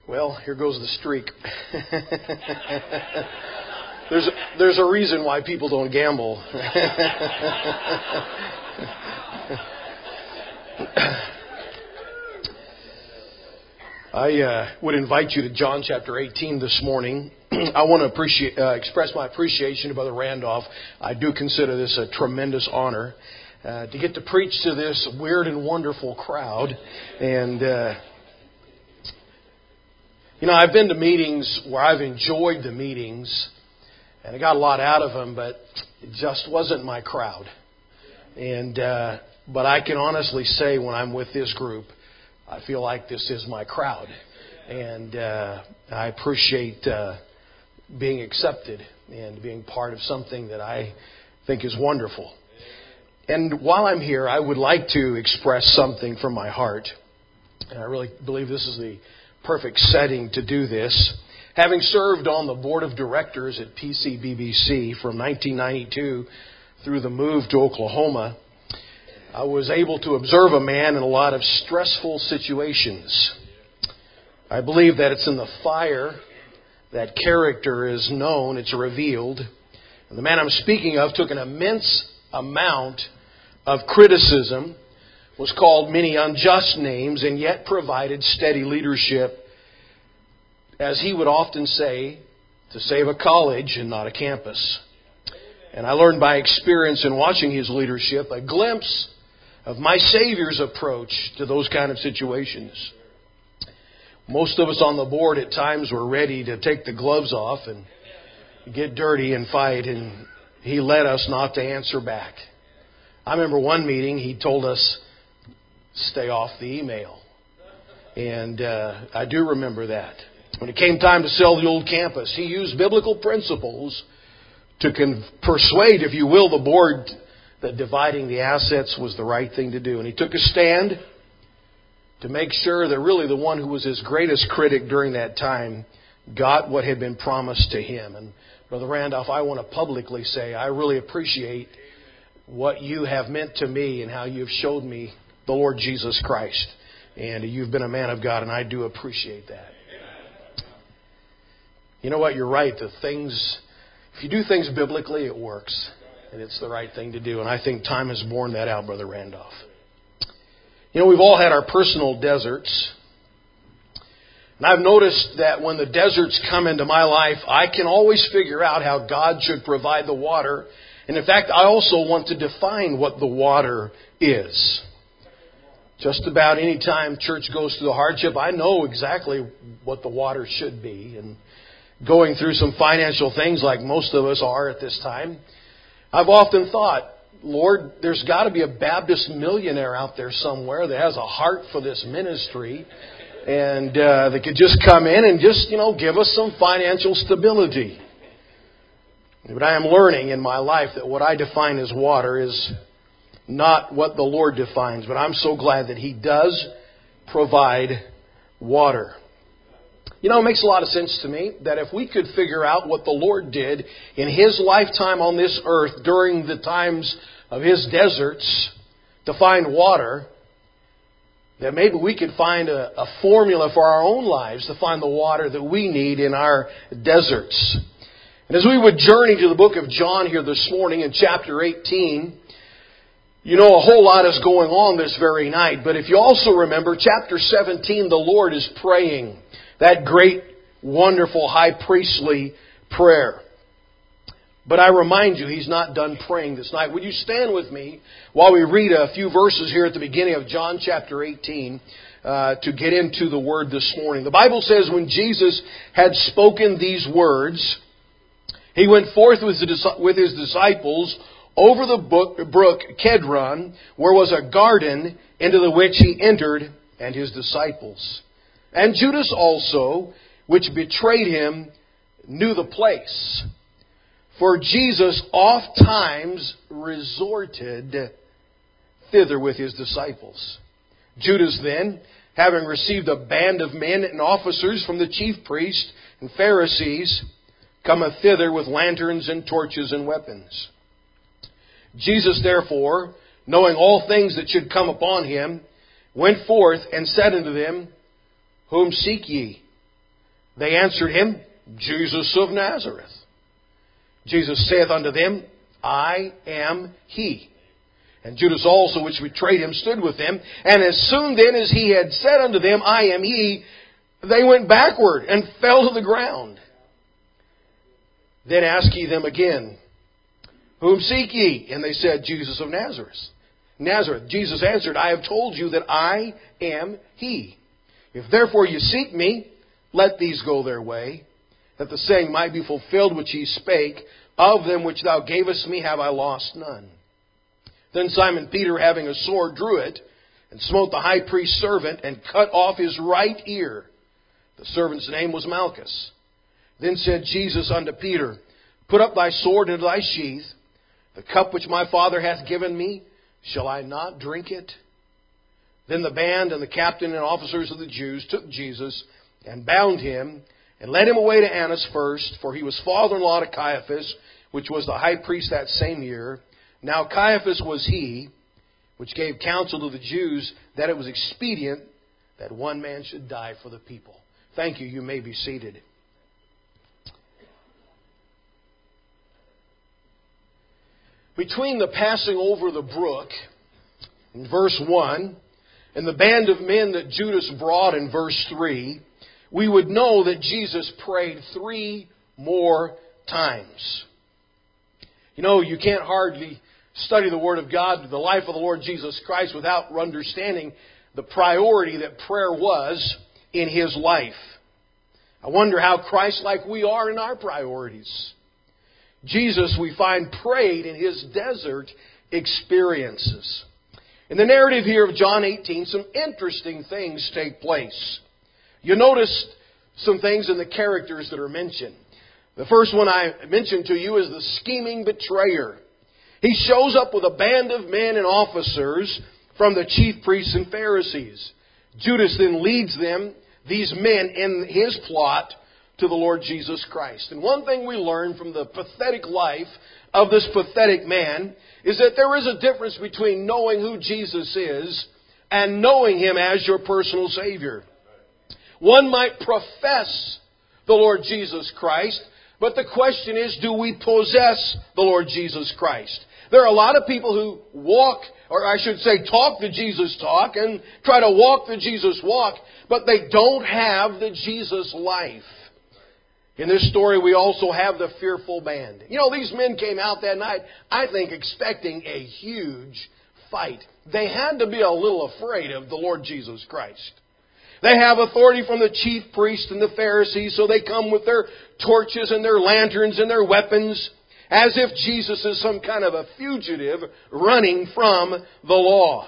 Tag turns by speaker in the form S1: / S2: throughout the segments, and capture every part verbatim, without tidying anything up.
S1: Well, here goes the streak. there's, a, there's a reason why people don't gamble. I uh, would invite you to John chapter eighteen this morning. I want to appreciate, uh, express my appreciation to Brother Randolph. I do consider this a tremendous honor uh, to get to preach to this weird and wonderful crowd. And, uh, you know, I've been to meetings where I've enjoyed the meetings, and I got a lot out of them, but it just wasn't my crowd. And uh, but I can honestly say when I'm with this group, I feel like this is my crowd. And uh, I appreciate uh, being accepted and being part of something that I think is wonderful. And while I'm here, I would like to express something from my heart. And I really believe this is the perfect setting to do this. Having served on the board of directors at P C B B C from nineteen ninety-two through the move to Oklahoma, I was able to observe a man in a lot of stressful situations. I believe that it's in the fire that character is known, it's revealed. And the man I'm speaking of took an immense amount of criticism, was called many unjust names, and yet provided steady leadership, as he would often say, to save a college and not a campus. And I learned by experience in watching his leadership a glimpse of my Savior's approach to those kind of situations. Most of us on the board at times were ready to take the gloves off and get dirty and fight, and he led us not to answer back. I remember one meeting, he told us, stay off the email. And uh, I do remember that. When it came time to sell the old campus, he used biblical principles to con- persuade, if you will, the board that dividing the assets was the right thing to do. And he took a stand to make sure that really the one who was his greatest critic during that time got what had been promised to him. And Brother Randolph, I want to publicly say I really appreciate what you have meant to me and how you've showed me the Lord Jesus Christ. And you've been a man of God, and I do appreciate that. You know what? You're right. The things, if you do things biblically, it works. And it's the right thing to do. And I think time has borne that out, Brother Randolph. You know, we've all had our personal deserts. And I've noticed that when the deserts come into my life, I can always figure out how God should provide the water. And in fact, I also want to define what the water is. Just about any time church goes through the hardship, I know exactly what the water should be. And going through some financial things like most of us are at this time, I've often thought, Lord, there's got to be a Baptist millionaire out there somewhere that has a heart for this ministry and uh, that could just come in and just, you know, give us some financial stability. But I am learning in my life that what I define as water is not what the Lord defines. But I'm so glad that He does provide water. You know, it makes a lot of sense to me that if we could figure out what the Lord did in His lifetime on this earth during the times of His deserts to find water, that maybe we could find a, a formula for our own lives to find the water that we need in our deserts. And as we would journey to the book of John here this morning in chapter eighteen, you know, a whole lot is going on this very night. But if you also remember, chapter seventeen, the Lord is praying that great, wonderful, high priestly prayer. But I remind you, He's not done praying this night. Would you stand with me while we read a few verses here at the beginning of John chapter eighteen uh, to get into the Word this morning. The Bible says, when Jesus had spoken these words, He went forth with His disciples over the brook Kedron, where was a garden, into the which He entered, and His disciples. And Judas also, which betrayed Him, knew the place. For Jesus oft times resorted thither with His disciples. Judas then, having received a band of men and officers from the chief priests and Pharisees, cometh thither with lanterns and torches and weapons. Jesus therefore, knowing all things that should come upon Him, went forth and said unto them, Whom seek ye? They answered him, Jesus of Nazareth. Jesus saith unto them, I am he. And Judas also, which betrayed him, stood with them. And as soon then as he had said unto them, I am he, they went backward and fell to the ground. Then asked he them again, Whom seek ye? And they said, Jesus of Nazareth. Nazareth. Jesus answered, I have told you that I am he. If therefore you seek me, let these go their way, that the saying might be fulfilled which he spake, Of them which thou gavest me have I lost none. Then Simon Peter, having a sword, drew it, and smote the high priest's servant, and cut off his right ear. The servant's name was Malchus. Then said Jesus unto Peter, Put up thy sword into thy sheath. The cup which my Father hath given me, shall I not drink it? Then the band and the captain and officers of the Jews took Jesus, and bound him, and led him away to Annas first, for he was father-in-law to Caiaphas, which was the high priest that same year. Now Caiaphas was he which gave counsel to the Jews that it was expedient that one man should die for the people. Thank you. You may be seated. Between the passing over the brook in verse one and the band of men that Judas brought in verse three, we would know that Jesus prayed three more times. You know, you can't hardly study the Word of God, the life of the Lord Jesus Christ, without understanding the priority that prayer was in His life. I wonder how Christ-like we are in our priorities. Jesus, we find, prayed in His desert experiences. In the narrative here of John eighteen, some interesting things take place. You notice some things in the characters that are mentioned. The first one I mentioned to you is the scheming betrayer. He shows up with a band of men and officers from the chief priests and Pharisees. Judas then leads them, these men, in his plot to the Lord Jesus Christ. And one thing we learn from the pathetic life of this pathetic man is that there is a difference between knowing who Jesus is and knowing Him as your personal Savior. One might profess the Lord Jesus Christ, but the question is, do we possess the Lord Jesus Christ? There are a lot of people who walk, or I should say talk the Jesus talk and try to walk the Jesus walk, but they don't have the Jesus life. In this story, we also have the fearful band. You know, these men came out that night, I think, expecting a huge fight. They had to be a little afraid of the Lord Jesus Christ. They have authority from the chief priests and the Pharisees, so they come with their torches and their lanterns and their weapons, as if Jesus is some kind of a fugitive running from the law.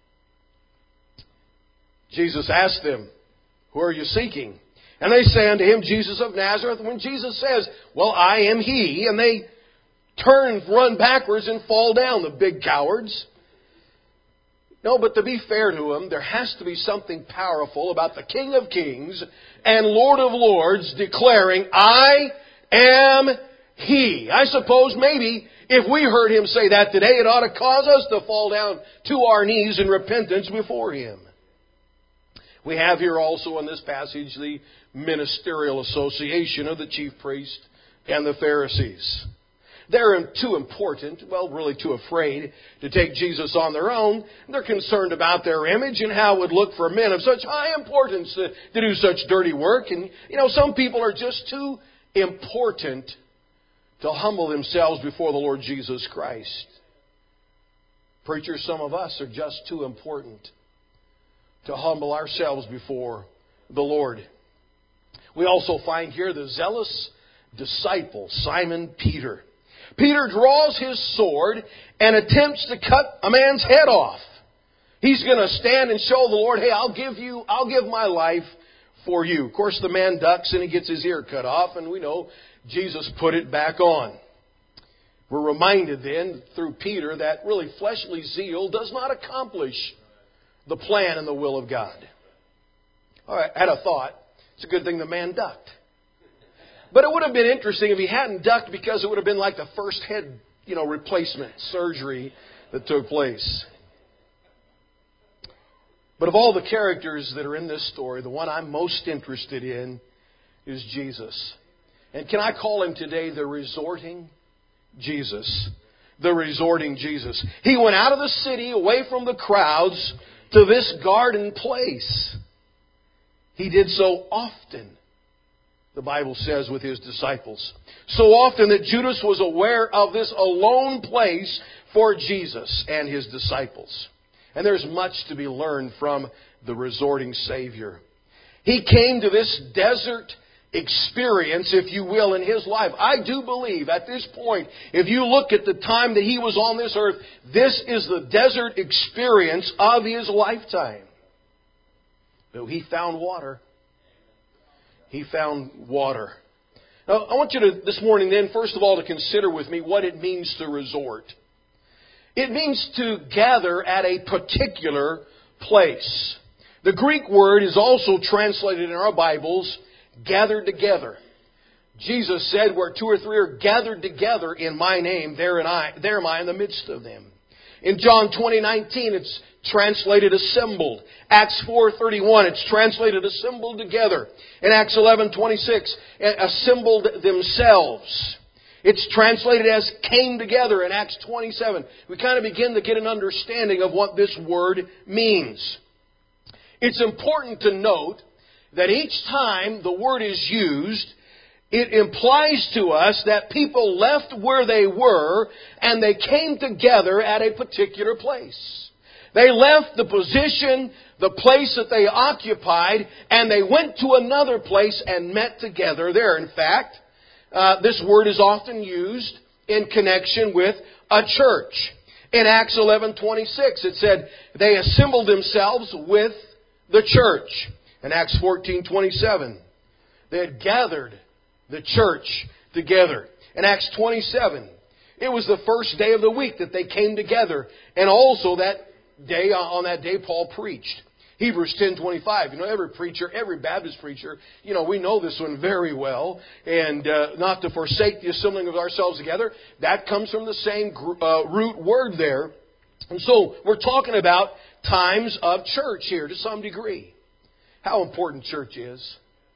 S1: Jesus asked them, Who are you seeking? And they say unto him, Jesus of Nazareth. When Jesus says, Well, I am He, and they turn, run backwards and fall down, the big cowards. No, but to be fair to them, there has to be something powerful about the King of Kings and Lord of Lords declaring, I am He. I suppose maybe if we heard Him say that today, it ought to cause us to fall down to our knees in repentance before Him. We have here also in this passage the ministerial association of the chief priest and the Pharisees. They're too important, well, really too afraid to take Jesus on their own. They're concerned about their image and how it would look for men of such high importance to, to do such dirty work. And, you know, some people are just too important to humble themselves before the Lord Jesus Christ. Preachers, some of us are just too important to humble ourselves before the Lord. We also find here the zealous disciple, Simon Peter. Peter draws his sword and attempts to cut a man's head off. He's going to stand and show the Lord, hey, I'll give you, I'll give my life for you. Of course, the man ducks and he gets his ear cut off, and we know Jesus put it back on. We're reminded then through Peter that really fleshly zeal does not accomplish the plan and the will of God. All right, I had a thought. It's a good thing the man ducked. But it would have been interesting if he hadn't ducked, because it would have been like the first head, you know, replacement surgery that took place. But of all the characters that are in this story, the one I'm most interested in is Jesus. And can I call Him today the resorting Jesus? The resorting Jesus. He went out of the city, away from the crowds, to this garden place. He did so often, the Bible says, with His disciples. So often that Judas was aware of this alone place for Jesus and His disciples. And there's much to be learned from the resorting Savior. He came to this desert experience, if you will, in His life. I do believe at this point, if you look at the time that He was on this earth, this is the desert experience of His lifetime. But He found water. He found water. Now, I want you to, this morning then, first of all, to consider with me what it means to resort. It means to gather at a particular place. The Greek word is also translated in our Bibles, gathered together. Jesus said, where two or three are gathered together in my name, there, and I, there am I in the midst of them. In John twenty nineteen, it's translated assembled. Acts four thirty-one, it's translated assembled together. In Acts eleven twenty-six, assembled themselves. It's translated as came together in Acts twenty-seven. We kind of begin to get an understanding of what this word means. It's important to note that each time the word is used, it implies to us that people left where they were and they came together at a particular place. They left the position, the place that they occupied, and they went to another place and met together there. In fact, uh, this word is often used in connection with a church. In Acts eleven twenty-six, it said, they assembled themselves with the church. In Acts fourteen twenty-seven, they had gathered the church together. In Acts twenty-seven, it was the first day of the week that they came together. And also that day, on that day, Paul preached. Hebrews ten twenty-five. You know, every preacher, every Baptist preacher, you know, we know this one very well. And uh, not to forsake the assembling of ourselves together. That comes from the same uh, root word there. And so we're talking about times of church here to some degree. How important church is.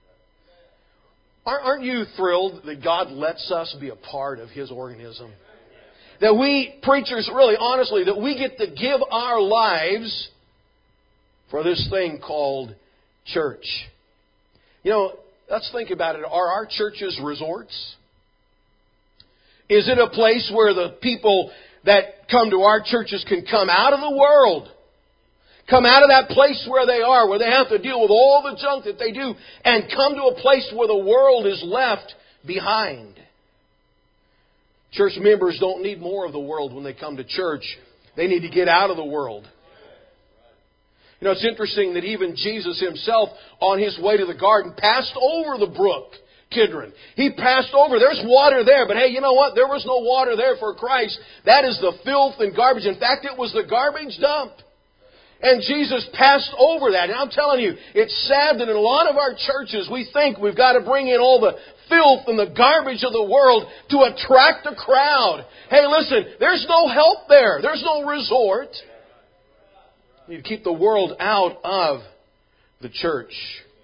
S1: Aren't you thrilled that God lets us be a part of His organism? That we, preachers, really honestly, that we get to give our lives for this thing called church. You know, let's think about it. Are our churches resorts? Is it a place where the people that come to our churches can come out of the world? Come out of that place where they are, where they have to deal with all the junk that they do, and come to a place where the world is left behind. Church members don't need more of the world when they come to church. They need to get out of the world. You know, it's interesting that even Jesus Himself, on His way to the garden, passed over the brook Kidron. He passed over. There's water there, but hey, you know what? There was no water there for Christ. That is the filth and garbage. In fact, it was the garbage dump. And Jesus passed over that. And I'm telling you, it's sad that in a lot of our churches, we think we've got to bring in all the filth and the garbage of the world to attract a crowd. Hey, listen, there's no help there. There's no resort. You keep the world out of the church.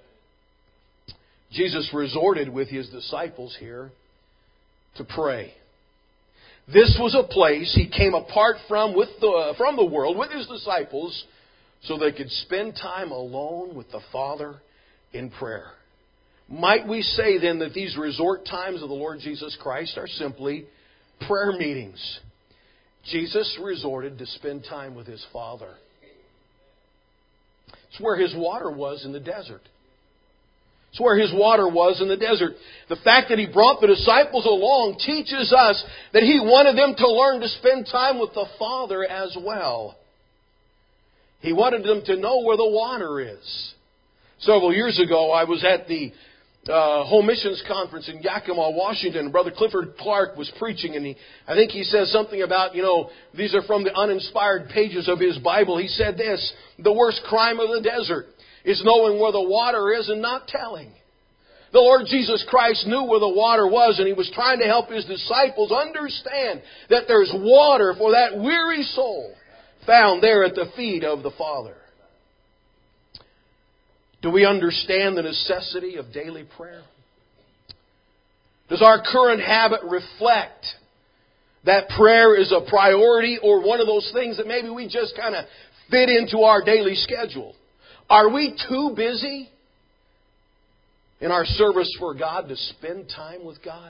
S1: Jesus resorted with His disciples here to pray. This was a place He came apart from with the, from the world with His disciples so they could spend time alone with the Father in prayer. Might we say then that these resort times of the Lord Jesus Christ are simply prayer meetings? Jesus resorted to spend time with His Father. It's where His water was in the desert. It's where His water was in the desert. The fact that He brought the disciples along teaches us that He wanted them to learn to spend time with the Father as well. He wanted them to know where the water is. Several years ago, I was at the uh, Home Missions Conference in Yakima, Washington. Brother Clifford Clark was preaching, and he, I think he says something about, you know, these are from the uninspired pages of his Bible. He said this: the worst crime of the desert is knowing where the water is and not telling. The Lord Jesus Christ knew where the water was, and He was trying to help His disciples understand that there's water for that weary soul found there at the feet of the Father. Do we understand the necessity of daily prayer? Does our current habit reflect that prayer is a priority or one of those things that maybe we just kind of fit into our daily schedule? Are we too busy in our service for God to spend time with God?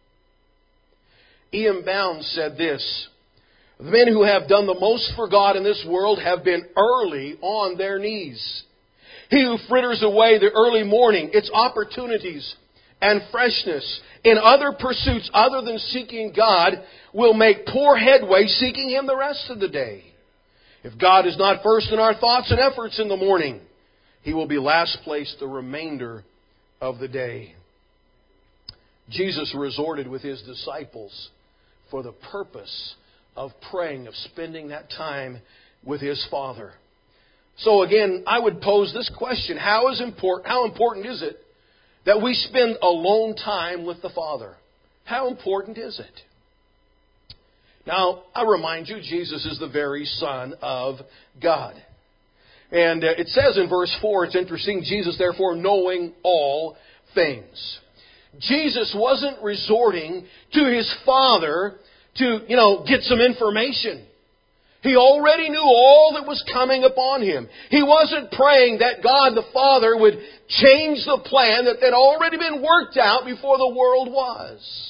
S1: Ian Bounds said this: "The men who have done the most for God in this world have been early on their knees. He who fritters away the early morning, its opportunities and freshness in other pursuits other than seeking God, will make poor headway seeking Him the rest of the day. If God is not first in our thoughts and efforts in the morning, He will be last place the remainder of the day." Jesus resorted with His disciples for the purpose of praying, of spending that time with His Father. So again, I would pose this question: How is important? How important is it that we spend alone time with the Father? How important is it? Now, I remind you, Jesus is the very Son of God. And uh, it says in verse four, it's interesting, Jesus, therefore, knowing all things. Jesus wasn't resorting to His Father to, you know, get some information. He already knew all that was coming upon Him. He wasn't praying that God the Father would change the plan that had already been worked out before the world was.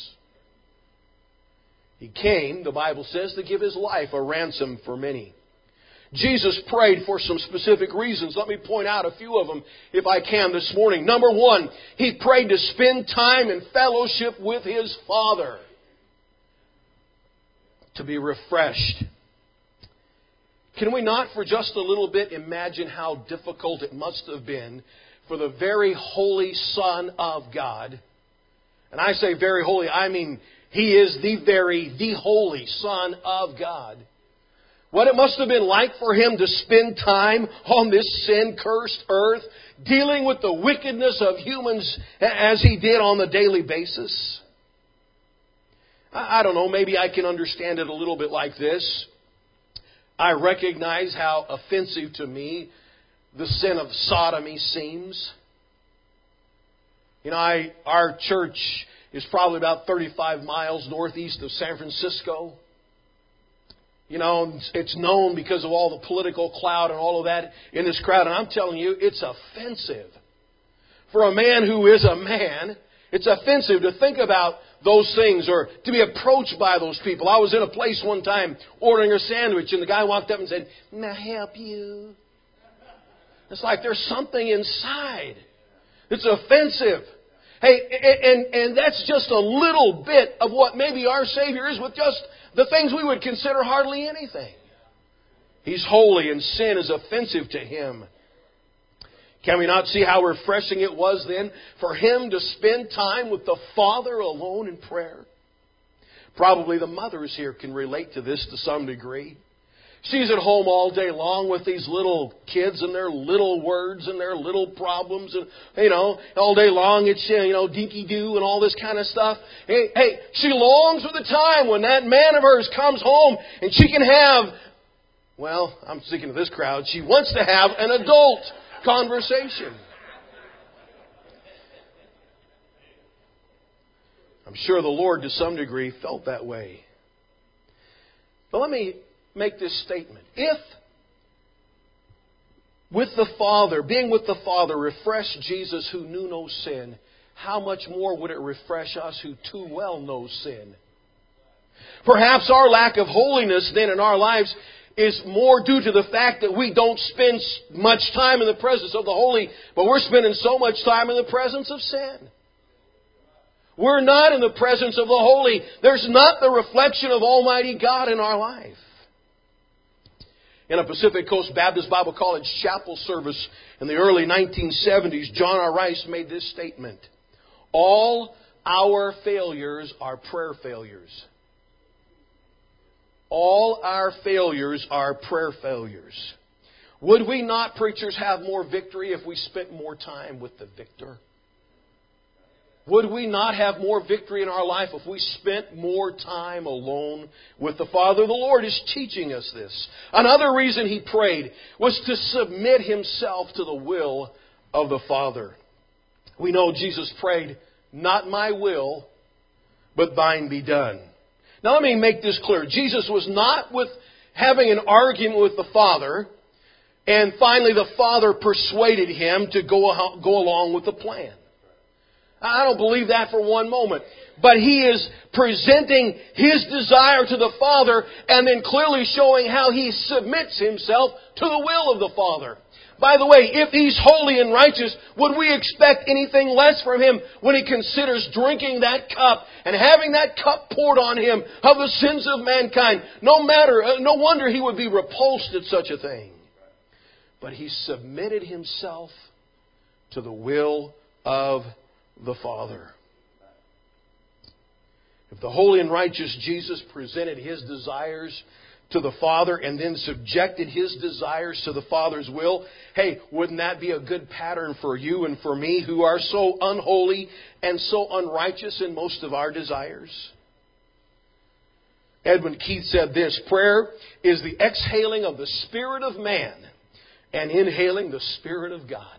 S1: He came, the Bible says, to give His life a ransom for many. Jesus prayed for some specific reasons. Let me point out a few of them if I can this morning. Number one, He prayed to spend time in fellowship with His Father, to be refreshed. Can we not for just a little bit imagine how difficult it must have been for the very holy Son of God? And I say very holy, I mean He is the very, the holy Son of God. What it must have been like for Him to spend time on this sin-cursed earth, dealing with the wickedness of humans as He did on the daily basis. I don't know, maybe I can understand it a little bit like this. I recognize how offensive to me the sin of sodomy seems. You know, I our church is probably about thirty-five miles northeast of San Francisco. You know, it's known because of all the political clout and all of that in this crowd. And I'm telling you, it's offensive. For a man who is a man, it's offensive to think about those things or to be approached by those people. I was in a place one time ordering a sandwich and the guy walked up and said, "May I help you?" It's like there's something inside. It's offensive. Hey, and, and that's just a little bit of what maybe our Savior is with just the things we would consider hardly anything. He's holy and sin is offensive to Him. Can we not see how refreshing it was then for Him to spend time with the Father alone in prayer? Probably the mothers here can relate to this to some degree. She's at home all day long with these little kids and their little words and their little problems. And, you know, all day long it's, you know, dinky-doo and all this kind of stuff. Hey, hey, she longs for the time when that man of hers comes home and she can have, well, I'm thinking of this crowd, she wants to have an adult conversation. I'm sure the Lord to some degree felt that way. But let me make this statement. If with the Father, being with the Father, refreshed Jesus who knew no sin, how much more would it refresh us who too well know sin? Perhaps our lack of holiness then in our lives is more due to the fact that we don't spend much time in the presence of the holy, but we're spending so much time in the presence of sin. We're not in the presence of the holy. There's not the reflection of Almighty God in our life. In a Pacific Coast Baptist Bible College chapel service in the early nineteen seventies, John R. Rice made this statement: "All our failures are prayer failures." All our failures are prayer failures. Would we not, preachers, have more victory if we spent more time with the victor? Would we not have more victory in our life if we spent more time alone with the Father? The Lord is teaching us this. Another reason He prayed was to submit Himself to the will of the Father. We know Jesus prayed, "Not my will, but thine be done. Now let me make this clear. Jesus was not with having an argument with the Father, and finally the Father persuaded Him to go, go along with the plan. I don't believe that for one moment. But He is presenting His desire to the Father and then clearly showing how He submits Himself to the will of the Father. By the way, if He's holy and righteous, would we expect anything less from Him when He considers drinking that cup and having that cup poured on Him of the sins of mankind? No matter, no wonder He would be repulsed at such a thing. But He submitted Himself to the will of the Father. If the holy and righteous Jesus presented His desires to the Father and then subjected His desires to the Father's will, hey, wouldn't that be a good pattern for you and for me who are so unholy and so unrighteous in most of our desires? Edwin Keith said this: prayer is the exhaling of the spirit of man and inhaling the Spirit of God.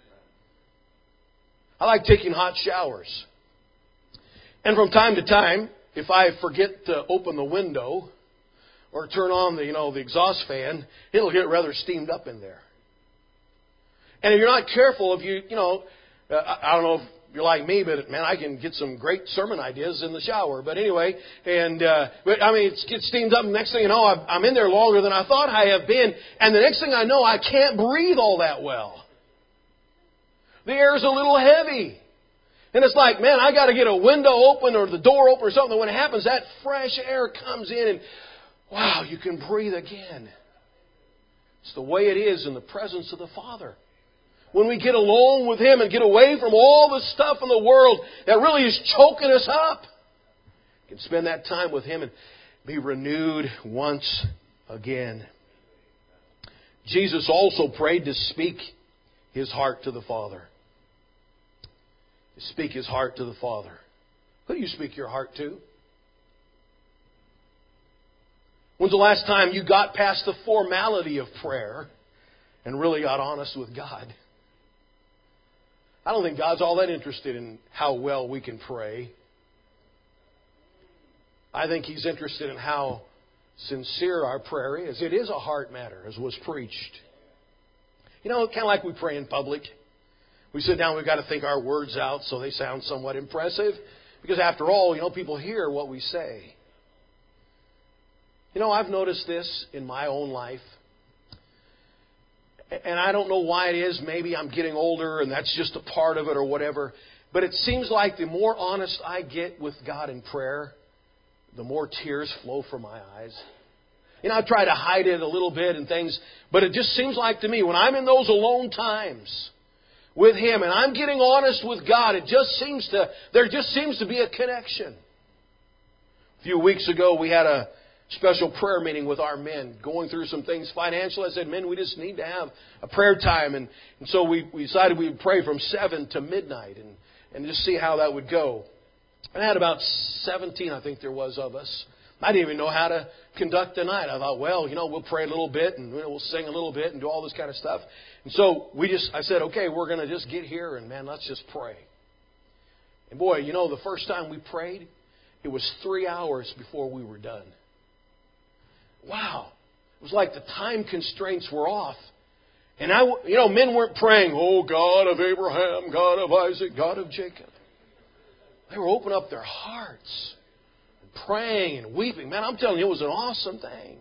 S1: I like taking hot showers. And from time to time, if I forget to open the window or turn on the, you know, the exhaust fan, it'll get rather steamed up in there. And if you're not careful, if you, you know, uh, I don't know if you're like me, but man, I can get some great sermon ideas in the shower. But anyway, and, uh, but I mean, it gets steamed up, and next thing you know, I'm in there longer than I thought I have been. And the next thing I know, I can't breathe all that well. The air's a little heavy. And it's like, man, I got to get a window open or the door open or something. When it happens, that fresh air comes in and, wow, you can breathe again. It's the way it is in the presence of the Father. When we get alone with Him and get away from all the stuff in the world that really is choking us up, we can spend that time with Him and be renewed once again. Jesus also prayed to speak His heart to the Father. To speak His heart to the Father. Who do you speak your heart to? When's the last time you got past the formality of prayer and really got honest with God? I don't think God's all that interested in how well we can pray. I think He's interested in how sincere our prayer is. It is a heart matter, as was preached. You know, kind of like we pray in public. We sit down, we've got to think our words out so they sound somewhat impressive. Because after all, you know, people hear what we say. You know, I've noticed this in my own life. And I don't know why it is. Maybe I'm getting older and that's just a part of it or whatever. But it seems like the more honest I get with God in prayer, the more tears flow from my eyes. You know, I try to hide it a little bit and things. But it just seems like to me, when I'm in those alone times with Him and I'm getting honest with God, it just seems to, there just seems to be a connection. A few weeks ago, we had a special prayer meeting with our men, going through some things financially. I said, men, we just need to have a prayer time. And, and so we, we decided we would pray from seven to midnight and, and just see how that would go. And I had about seventeen, I think there was, of us. I didn't even know how to conduct the night. I thought, well, you know, we'll pray a little bit and we'll sing a little bit and do all this kind of stuff. And so we just, I said, okay, we're going to just get here and, man, let's just pray. And boy, you know, the first time we prayed, it was three hours before we were done. Wow. It was like the time constraints were off. And I, you know, men weren't praying, oh, God of Abraham, God of Isaac, God of Jacob. They were opening up their hearts and praying and weeping. Man, I'm telling you, it was an awesome thing.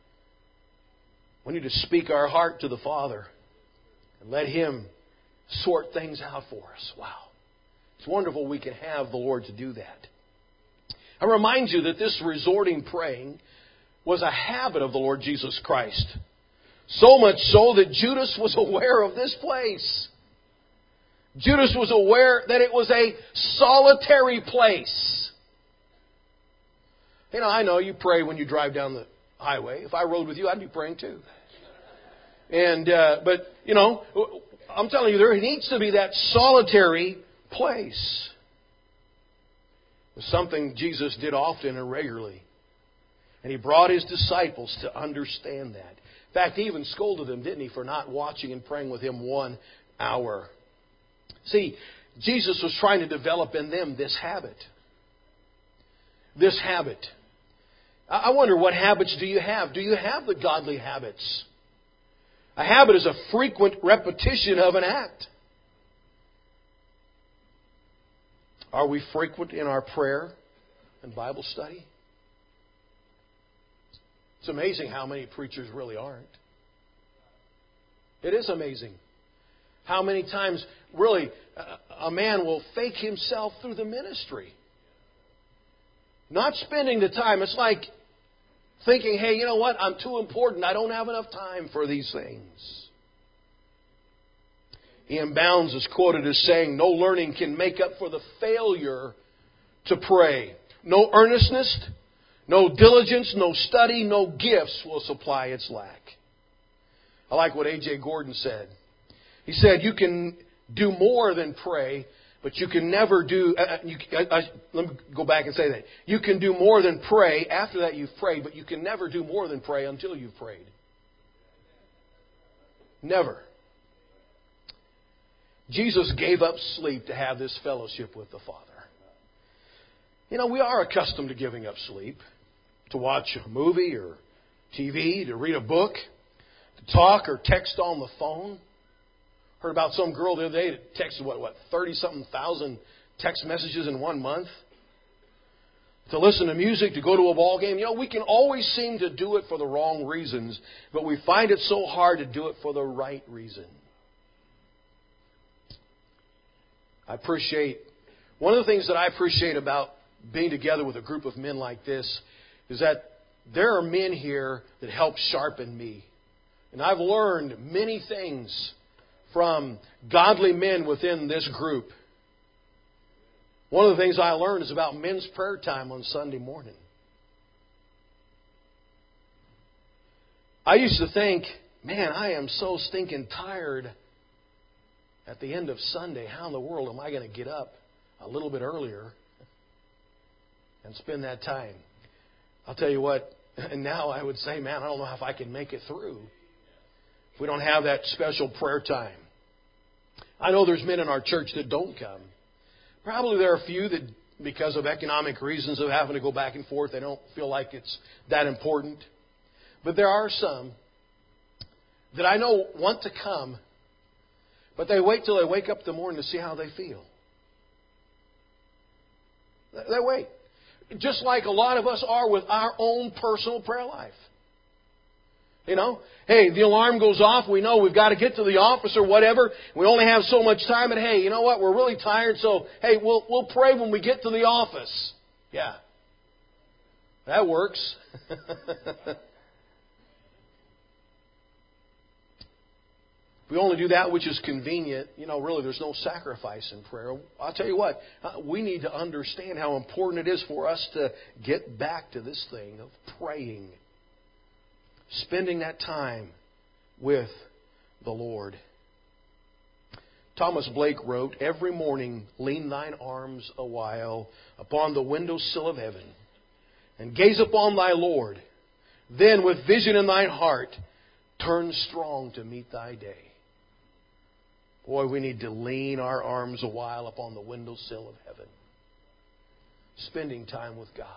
S1: We need to speak our heart to the Father and let Him sort things out for us. Wow. It's wonderful we can have the Lord to do that. I remind you that this resorting praying was a habit of the Lord Jesus Christ. So much so that Judas was aware of this place. Judas was aware that it was a solitary place. You know, I know you pray when you drive down the highway. If I rode with you, I'd be praying too. And uh, but, you know, I'm telling you, there needs to be that solitary place. It was something Jesus did often and regularly. And He brought His disciples to understand that. In fact, He even scolded them, didn't He, for not watching and praying with Him one hour. See, Jesus was trying to develop in them this habit. this habit. I wonder, what habits do you have? Do you have the godly habits? A habit is a frequent repetition of an act. Are we frequent in our prayer and Bible study? It's amazing how many preachers really aren't. It is amazing how many times, really, a man will fake himself through the ministry. Not spending the time. It's like thinking, hey, you know what? I'm too important. I don't have enough time for these things. Ian Bounds is quoted as saying, no learning can make up for the failure to pray. No earnestness, no diligence, no study, no gifts will supply its lack. I like what A J Gordon said. He said, you can do more than pray, but you can never do... Uh, you, I, I, let me go back and say that. You can do more than pray after that you've prayed, but you can never do more than pray until you've prayed. Never. Jesus gave up sleep to have this fellowship with the Father. You know, we are accustomed to giving up sleep, to watch a movie or T V, to read a book, to talk or text on the phone. Heard about some girl the other day that texted, what, what, thirty-something thousand text messages in one month. To listen to music, to go to a ball game. You know, we can always seem to do it for the wrong reasons, but we find it so hard to do it for the right reason. I appreciate, one of the things that I appreciate about being together with a group of men like this is that there are men here that help sharpen me. And I've learned many things from godly men within this group. One of the things I learned is about men's prayer time on Sunday morning. I used to think, man, I am so stinking tired at the end of Sunday. How in the world am I going to get up a little bit earlier and spend that time? I'll tell you what, and now I would say, man, I don't know if I can make it through if we don't have that special prayer time. I know there's men in our church that don't come. Probably there are a few that, because of economic reasons of having to go back and forth, they don't feel like it's that important. But there are some that I know want to come, but they wait till they wake up in the morning to see how they feel. They wait. Just like a lot of us are with our own personal prayer life. You know, hey, the alarm goes off. We know we've got to get to the office or whatever. We only have so much time. And hey, you know what? We're really tired. So, hey, we'll we'll pray when we get to the office. Yeah. That works. If we only do that which is convenient, you know, really there's no sacrifice in prayer. I'll tell you what, we need to understand how important it is for us to get back to this thing of praying. Spending that time with the Lord. Thomas Blake wrote, every morning lean thine arms a while upon the windowsill of heaven, and gaze upon thy Lord. Then with vision in thine heart, turn strong to meet thy day. Boy, we need to lean our arms a while upon the windowsill of heaven. Spending time with God.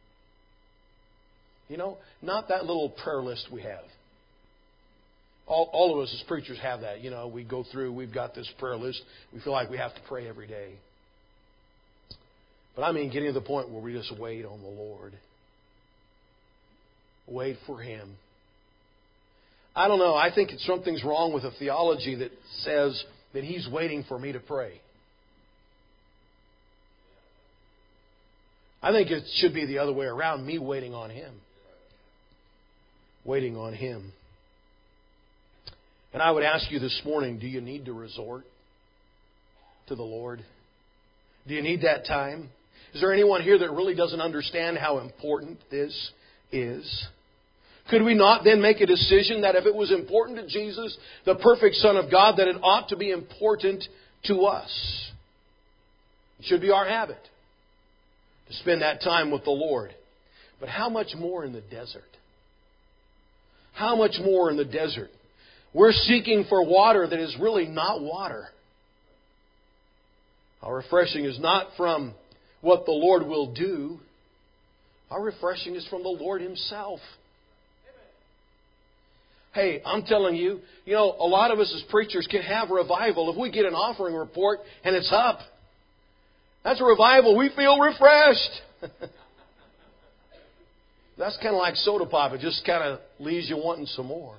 S1: You know, not that little prayer list we have. All, all of us as preachers have that. You know, we go through, we've got this prayer list. We feel like we have to pray every day. But I mean getting to the point where we just wait on the Lord. Wait for Him. I don't know. I think something's wrong with a theology that says that He's waiting for me to pray. I think it should be the other way around, me waiting on Him. Waiting on Him. And I would ask you this morning, do you need to resort to the Lord? Do you need that time? Is there anyone here that really doesn't understand how important this is? Could we not then make a decision that if it was important to Jesus, the perfect Son of God, that it ought to be important to us? It should be our habit to spend that time with the Lord. But how much more in the desert? How much more in the desert? We're seeking for water that is really not water. Our refreshing is not from what the Lord will do, Our refreshing is from the Lord Himself. Hey, I'm telling you, you know, a lot of us as preachers can have revival if we get an offering report and it's up. That's a revival. We feel refreshed. That's kind of like soda pop. It just kind of leaves you wanting some more.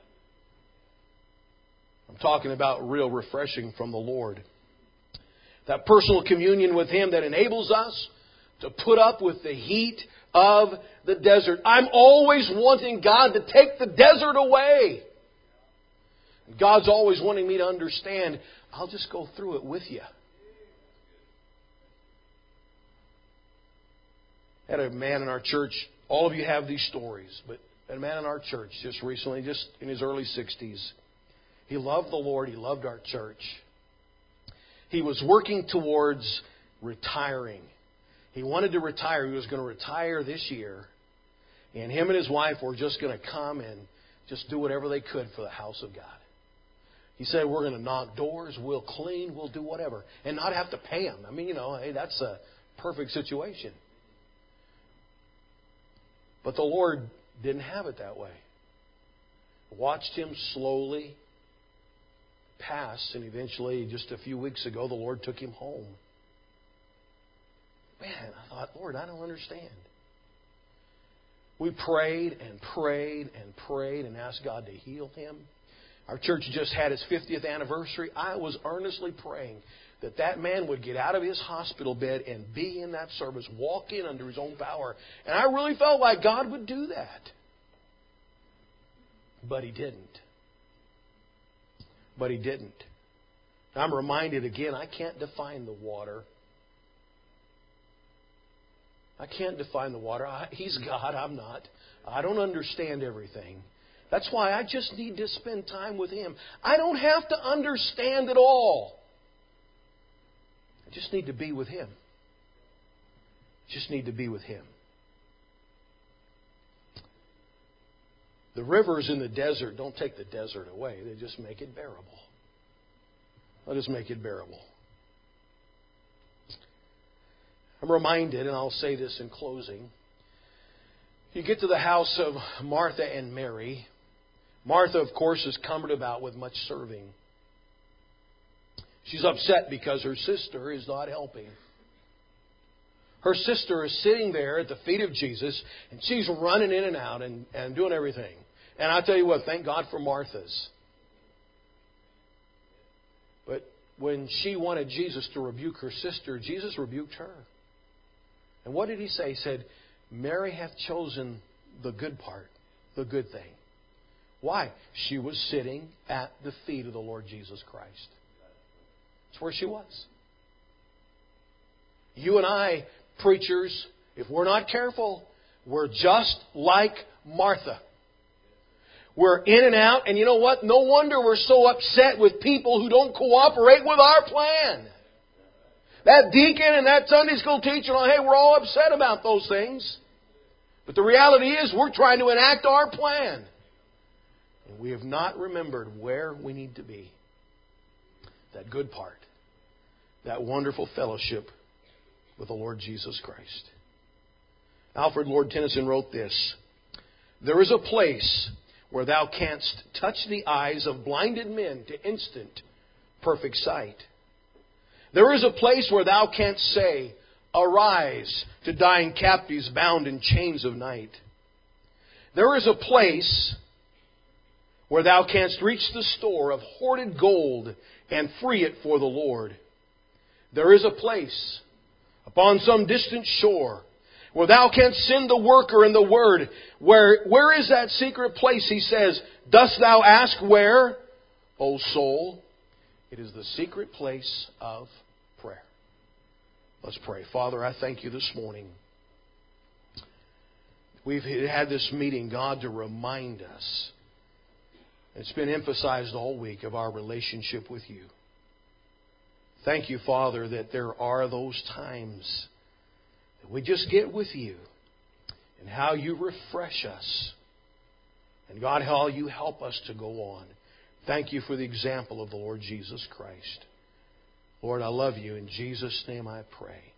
S1: I'm talking about real refreshing from the Lord. That personal communion with Him that enables us to put up with the heat of the desert. I'm always wanting God to take the desert away. God's always wanting me to understand, I'll just go through it with you. I had a man in our church, all of you have these stories, but a man in our church just recently, just in his early sixties, he loved the Lord, he loved our church. He was working towards retiring. He wanted to retire. He was going to retire this year. And him and his wife were just going to come and just do whatever they could for the house of God. He said, we're going to knock doors, we'll clean, we'll do whatever. And not have to pay them. I mean, you know, hey, that's a perfect situation. But the Lord didn't have it that way. Watched him slowly pass, and eventually, just a few weeks ago, the Lord took him home. Man, I thought, Lord, I don't understand. We prayed and prayed and prayed and asked God to heal him. Our church just had its fiftieth anniversary. I was earnestly praying that that man would get out of his hospital bed and be in that service, walk in under his own power. And I really felt like God would do that. But He didn't. But He didn't. I'm reminded again, I can't define the water. I can't define the water. I, he's God, I'm not. I don't understand everything. That's why I just need to spend time with Him. I don't have to understand it all. I just need to be with Him. Just need to be with Him. The rivers in the desert don't take the desert away. They just make it bearable. They'll just make it bearable. I'm reminded, and I'll say this in closing. You get to the house of Martha and Mary. Martha, of course, is cumbered about with much serving. She's upset because her sister is not helping. Her sister is sitting there at the feet of Jesus, and she's running in and out and, and doing everything. And I tell you what, thank God for Martha's. But when she wanted Jesus to rebuke her sister, Jesus rebuked her. And what did He say? He said, Mary hath chosen the good part, the good thing. Why? She was sitting at the feet of the Lord Jesus Christ. That's where she was. You and I, preachers, if we're not careful, we're just like Martha. We're in and out, and you know what? No wonder we're so upset with people who don't cooperate with our plan. That deacon and that Sunday school teacher, hey, we're all upset about those things. But the reality is we're trying to enact our plan. And we have not remembered where we need to be. That good part. That wonderful fellowship with the Lord Jesus Christ. Alfred Lord Tennyson wrote this. There is a place where thou canst touch the eyes of blinded men to instant perfect sight. There is a place where thou canst say, arise, to dying captives bound in chains of night. There is a place where thou canst reach the store of hoarded gold and free it for the Lord. There is a place upon some distant shore where thou canst send the worker and the word. Where, where is that secret place, he says? Dost thou ask where? O soul, it is the secret place of prayer. Let's pray. Father, I thank You this morning. We've had this meeting, God, to remind us. It's been emphasized all week of our relationship with You. Thank You, Father, that there are those times that we just get with You and how You refresh us. And God, how You help us to go on. Thank You for the example of the Lord Jesus Christ. Lord, I love You. In Jesus' name I pray.